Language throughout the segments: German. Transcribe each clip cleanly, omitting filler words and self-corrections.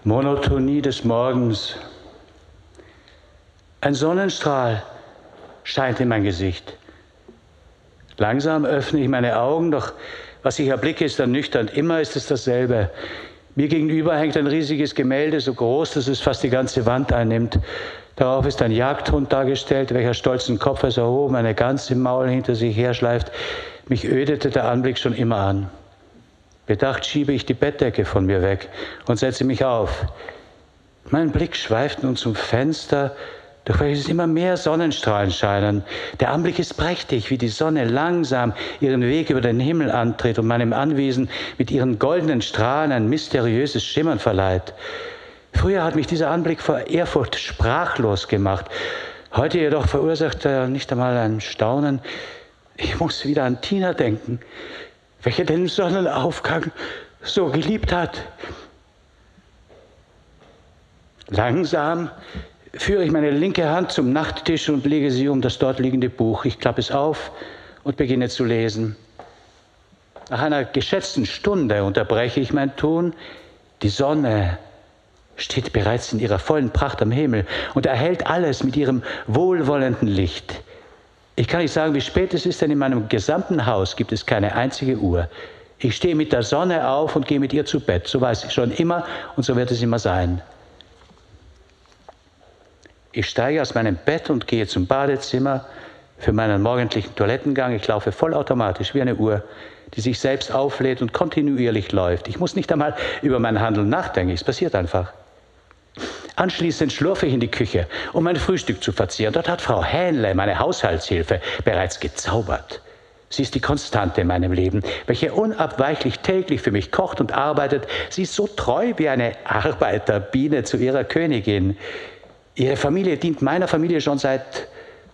Monotonie des Morgens. Ein Sonnenstrahl scheint in mein Gesicht. Langsam öffne ich meine Augen, doch was ich erblicke, ist ernüchternd. Immer ist es dasselbe. Mir gegenüber hängt ein riesiges Gemälde, so groß, dass es fast die ganze Wand einnimmt. Darauf ist ein Jagdhund dargestellt, welcher stolzen Kopfes erhoben eine Gans im Maul hinter sich herschleift. Mich ödete der Anblick schon immer an. Bedacht schiebe ich die Bettdecke von mir weg und setze mich auf. Mein Blick schweift nun zum Fenster, durch welches immer mehr Sonnenstrahlen scheinen. Der Anblick ist prächtig, wie die Sonne langsam ihren Weg über den Himmel antritt und meinem Anwesen mit ihren goldenen Strahlen ein mysteriöses Schimmern verleiht. Früher hat mich dieser Anblick vor Ehrfurcht sprachlos gemacht. Heute jedoch verursacht er nicht einmal ein Staunen. Ich muss wieder an Tina denken, welche den Sonnenaufgang so geliebt hat. Langsam führe ich meine linke Hand zum Nachttisch und lege sie um das dort liegende Buch. Ich klappe es auf und beginne zu lesen. Nach einer geschätzten Stunde unterbreche ich mein Tun. Die Sonne steht bereits in ihrer vollen Pracht am Himmel und erhellt alles mit ihrem wohlwollenden Licht. Ich kann nicht sagen, wie spät es ist, denn in meinem gesamten Haus gibt es keine einzige Uhr. Ich stehe mit der Sonne auf und gehe mit ihr zu Bett. So war es schon immer und so wird es immer sein. Ich steige aus meinem Bett und gehe zum Badezimmer für meinen morgendlichen Toilettengang. Ich laufe vollautomatisch wie eine Uhr, die sich selbst auflädt und kontinuierlich läuft. Ich muss nicht einmal über mein Handeln nachdenken, es passiert einfach. Anschließend schlurfe ich in die Küche, um mein Frühstück zu verzehren. Dort hat Frau Hähnle, meine Haushaltshilfe, bereits gezaubert. Sie ist die Konstante in meinem Leben, welche unabweichlich täglich für mich kocht und arbeitet. Sie ist so treu wie eine Arbeiterbiene zu ihrer Königin. Ihre Familie dient meiner Familie schon seit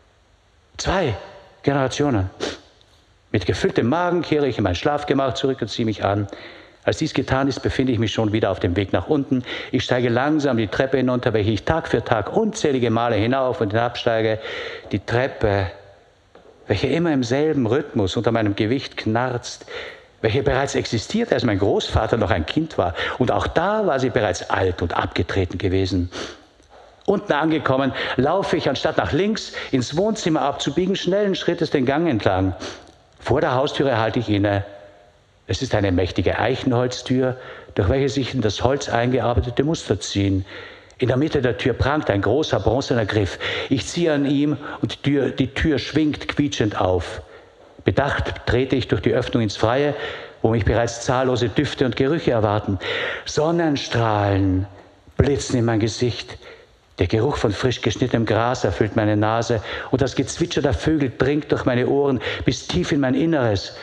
2 Generationen. Mit gefülltem Magen kehre ich in mein Schlafgemach zurück und ziehe mich an. Als dies getan ist, befinde ich mich schon wieder auf dem Weg nach unten. Ich steige langsam die Treppe hinunter, welche ich Tag für Tag unzählige Male hinauf und hinabsteige. Die Treppe, welche immer im selben Rhythmus unter meinem Gewicht knarzt, welche bereits existierte, als mein Großvater noch ein Kind war. Und auch da war sie bereits alt und abgetreten gewesen. Unten angekommen, laufe ich, anstatt nach links ins Wohnzimmer abzubiegen, schnellen Schrittes den Gang entlang. Vor der Haustüre halte ich inne. Es ist eine mächtige Eichenholztür, durch welche sich in das Holz eingearbeitete Muster ziehen. In der Mitte der Tür prangt ein großer bronzener Griff. Ich ziehe an ihm und die Tür schwingt quietschend auf. Bedacht trete ich durch die Öffnung ins Freie, wo mich bereits zahllose Düfte und Gerüche erwarten. Sonnenstrahlen blitzen in mein Gesicht. Der Geruch von frisch geschnittenem Gras erfüllt meine Nase und das Gezwitscher der Vögel dringt durch meine Ohren bis tief in mein Inneres.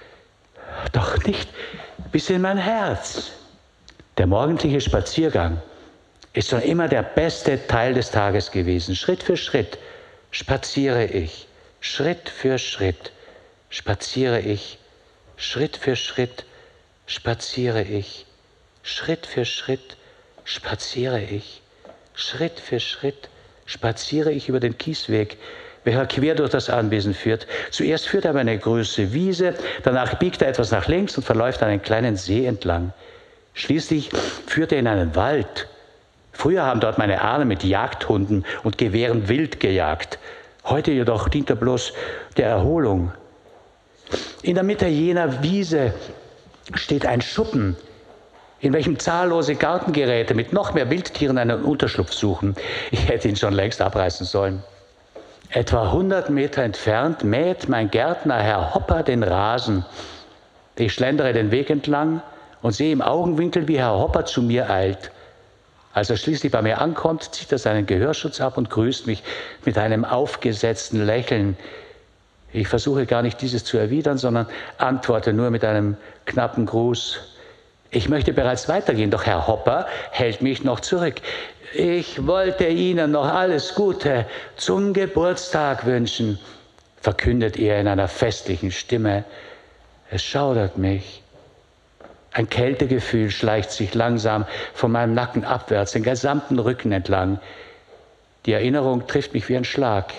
Doch nicht bis in mein Herz. Der morgendliche Spaziergang ist schon immer der beste Teil des Tages gewesen. Schritt für Schritt spaziere ich, Schritt für Schritt spaziere ich, Schritt für Schritt spaziere ich, Schritt für Schritt spaziere ich, Schritt für Schritt spaziere ich über den Kiesweg, welcher quer durch das Anwesen führt. Zuerst führt er über eine große Wiese, danach biegt er etwas nach links und verläuft einen kleinen See entlang. Schließlich führt er in einen Wald. Früher haben dort meine Ahnen mit Jagdhunden und Gewehren wild gejagt. Heute jedoch dient er bloß der Erholung. In der Mitte jener Wiese steht ein Schuppen, in welchem zahllose Gartengeräte mit noch mehr Wildtieren einen Unterschlupf suchen. Ich hätte ihn schon längst abreißen sollen. Etwa 100 Meter entfernt mäht mein Gärtner Herr Hopper den Rasen. Ich schlendere den Weg entlang und sehe im Augenwinkel, wie Herr Hopper zu mir eilt. Als er schließlich bei mir ankommt, zieht er seinen Gehörschutz ab und grüßt mich mit einem aufgesetzten Lächeln. Ich versuche gar nicht, dieses zu erwidern, sondern antworte nur mit einem knappen Gruß. Ich möchte bereits weitergehen, doch Herr Hopper hält mich noch zurück. Ich wollte Ihnen noch alles Gute zum Geburtstag wünschen, verkündet er in einer festlichen Stimme. Es schaudert mich. Ein Kältegefühl schleicht sich langsam von meinem Nacken abwärts, den gesamten Rücken entlang. Die Erinnerung trifft mich wie ein Schlag.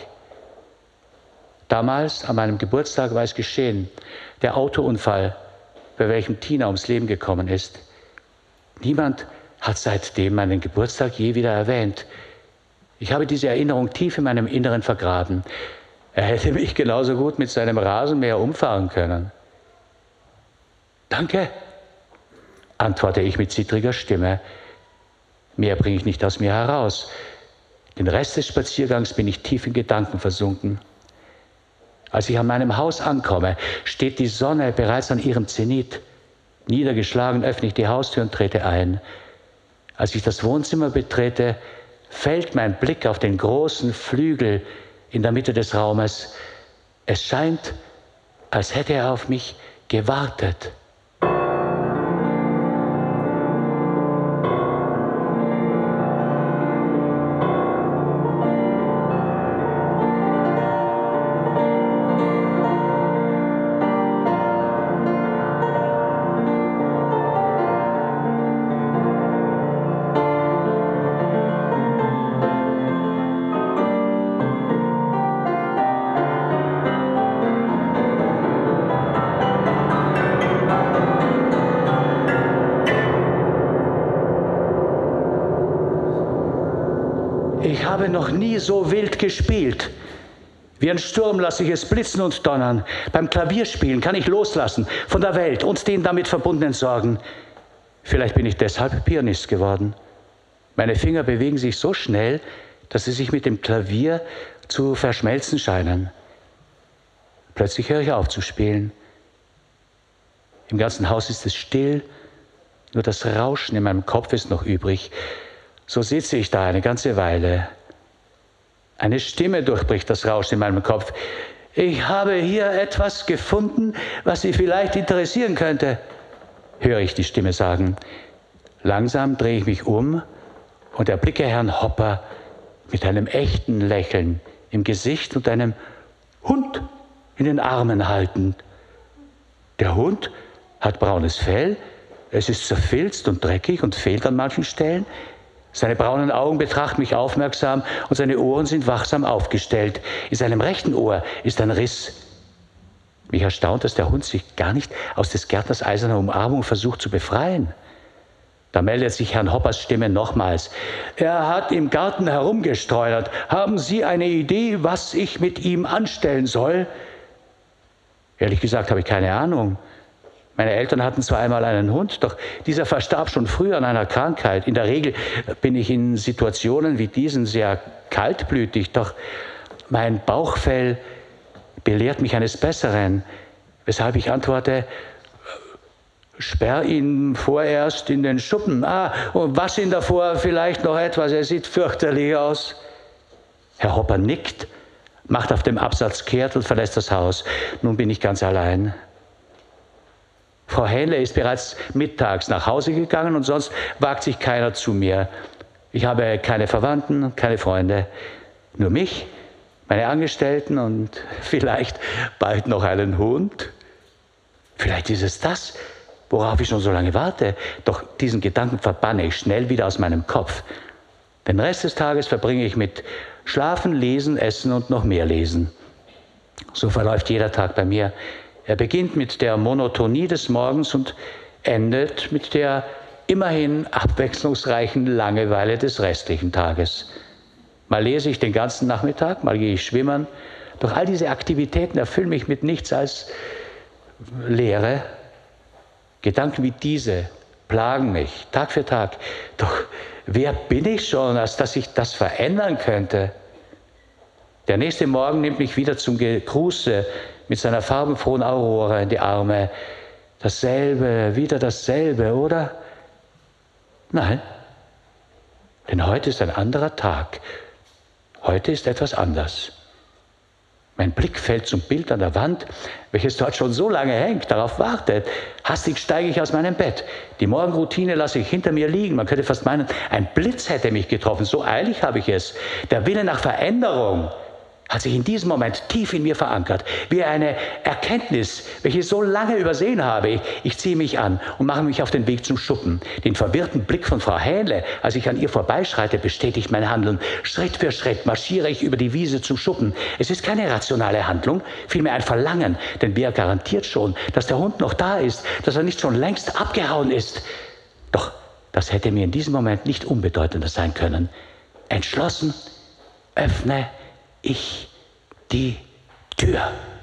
Damals, an meinem Geburtstag, war es geschehen. Der Autounfall, bei welchem Tina ums Leben gekommen ist. Niemand hat seitdem meinen Geburtstag je wieder erwähnt. Ich habe diese Erinnerung tief in meinem Inneren vergraben. Er hätte mich genauso gut mit seinem Rasenmäher umfahren können. Danke, antworte ich mit zittriger Stimme. Mehr bringe ich nicht aus mir heraus. Den Rest des Spaziergangs bin ich tief in Gedanken versunken. Als ich an meinem Haus ankomme, steht die Sonne bereits an ihrem Zenit. Niedergeschlagen öffne ich die Haustür und trete ein. Als ich das Wohnzimmer betrete, fällt mein Blick auf den großen Flügel in der Mitte des Raumes. Es scheint, als hätte er auf mich gewartet. Ich habe noch nie so wild gespielt. Wie ein Sturm lasse ich es blitzen und donnern. Beim Klavierspielen kann ich loslassen von der Welt und den damit verbundenen Sorgen. Vielleicht bin ich deshalb Pianist geworden. Meine Finger bewegen sich so schnell, dass sie sich mit dem Klavier zu verschmelzen scheinen. Plötzlich höre ich auf zu spielen. Im ganzen Haus ist es still, nur das Rauschen in meinem Kopf ist noch übrig. So sitze ich da eine ganze Weile. Eine Stimme durchbricht das Rauschen in meinem Kopf. Ich habe hier etwas gefunden, was Sie vielleicht interessieren könnte, höre ich die Stimme sagen. Langsam drehe ich mich um und erblicke Herrn Hopper mit einem echten Lächeln im Gesicht und einem Hund in den Armen haltend. Der Hund hat braunes Fell, es ist zerfilzt und dreckig und fehlt an manchen Stellen. Seine braunen Augen betrachten mich aufmerksam und seine Ohren sind wachsam aufgestellt. In seinem rechten Ohr ist ein Riss. Mich erstaunt, dass der Hund sich gar nicht aus des Gärtners eiserner Umarmung versucht zu befreien. Da meldet sich Herrn Hoppers Stimme nochmals. Er hat im Garten herumgestreunert. Haben Sie eine Idee, was ich mit ihm anstellen soll? Ehrlich gesagt habe ich keine Ahnung. Meine Eltern hatten zwar einmal einen Hund, doch dieser verstarb schon früh an einer Krankheit. In der Regel bin ich in Situationen wie diesen sehr kaltblütig, doch mein Bauchfell belehrt mich eines Besseren, weshalb ich antworte, sperr ihn vorerst in den Schuppen. Und wasch ihn davor vielleicht noch etwas, er sieht fürchterlich aus. Herr Hopper nickt, macht auf dem Absatz kehrt und verlässt das Haus. Nun bin ich ganz allein. Frau Hähnle ist bereits mittags nach Hause gegangen und sonst wagt sich keiner zu mir. Ich habe keine Verwandten, keine Freunde, nur mich, meine Angestellten und vielleicht bald noch einen Hund. Vielleicht ist es das, worauf ich schon so lange warte. Doch diesen Gedanken verbanne ich schnell wieder aus meinem Kopf. Den Rest des Tages verbringe ich mit Schlafen, Lesen, Essen und noch mehr Lesen. So verläuft jeder Tag bei mir. Er beginnt mit der Monotonie des Morgens und endet mit der immerhin abwechslungsreichen Langeweile des restlichen Tages. Mal lese ich den ganzen Nachmittag, mal gehe ich schwimmen. Doch all diese Aktivitäten erfüllen mich mit nichts als Leere. Gedanken wie diese plagen mich Tag für Tag. Doch wer bin ich schon, als dass ich das verändern könnte? Der nächste Morgen nimmt mich wieder zum Gruße mit seiner farbenfrohen Aurora in die Arme. Dasselbe, wieder dasselbe, oder? Nein, denn heute ist ein anderer Tag. Heute ist etwas anders. Mein Blick fällt zum Bild an der Wand, welches dort schon so lange hängt, darauf wartet. Hastig steige ich aus meinem Bett. Die Morgenroutine lasse ich hinter mir liegen. Man könnte fast meinen, ein Blitz hätte mich getroffen. So eilig habe ich es. Der Wille nach Veränderung hat sich in diesem Moment tief in mir verankert, wie eine Erkenntnis, welche ich so lange übersehen habe. Ich ziehe mich an und mache mich auf den Weg zum Schuppen. Den verwirrten Blick von Frau Hähnle, als ich an ihr vorbeischreite, bestätigt mein Handeln. Schritt für Schritt marschiere ich über die Wiese zum Schuppen. Es ist keine rationale Handlung, vielmehr ein Verlangen, denn wer garantiert schon, dass der Hund noch da ist, dass er nicht schon längst abgehauen ist? Doch das hätte mir in diesem Moment nicht unbedeutender sein können. Entschlossen öffne ich die Tür.